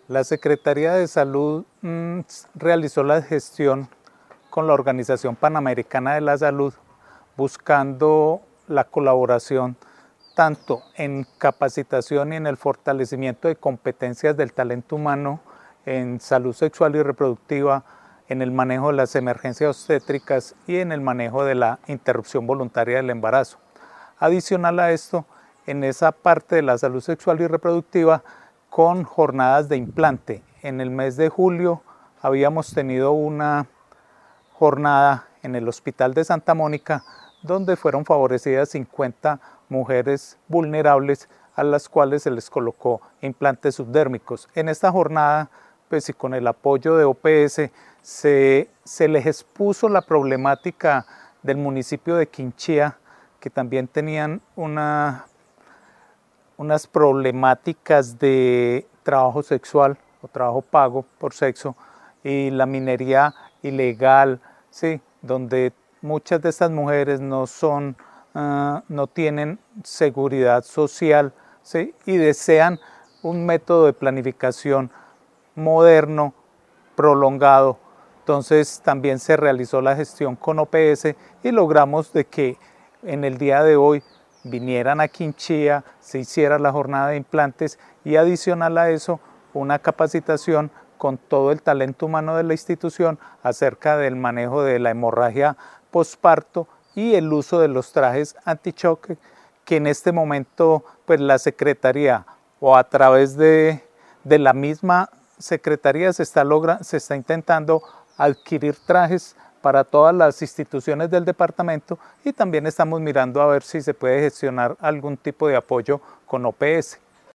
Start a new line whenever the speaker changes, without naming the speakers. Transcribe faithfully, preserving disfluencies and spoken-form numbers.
La Secretaría de Salud mmm, realizó la gestión con la Organización Panamericana de la Salud, buscando la colaboración tanto en capacitación y en el fortalecimiento de competencias del talento humano en salud sexual y reproductiva, en el manejo de las emergencias obstétricas y en el manejo de la interrupción voluntaria del embarazo. Adicional a esto, en esa parte de la salud sexual y reproductiva, con jornadas de implante. En el mes de julio habíamos tenido una jornada en el Hospital de Santa Mónica, donde fueron favorecidas cincuenta mujeres vulnerables a las cuales se les colocó implantes subdérmicos. En esta jornada, pues y con el apoyo de O P S, se, se les expuso la problemática del municipio de Quinchía, que también tenían una, unas problemáticas de trabajo sexual o trabajo pago por sexo y la minería ilegal, ¿sí? Donde muchas de estas mujeres no son, uh, no tienen seguridad social, ¿sí? Y desean un método de planificación moderno, prolongado. Entonces también se realizó la gestión con O P S y logramos de que en el día de hoy vinieran a Quinchía, se hiciera la jornada de implantes y adicional a eso una capacitación con todo el talento humano de la institución acerca del manejo de la hemorragia posparto y el uso de los trajes antichoque, que en este momento pues la Secretaría o a través de, de la misma Secretaría se está, logra, se está intentando adquirir trajes para todas las instituciones del departamento y también estamos mirando a ver si se puede gestionar algún tipo de apoyo con O P S.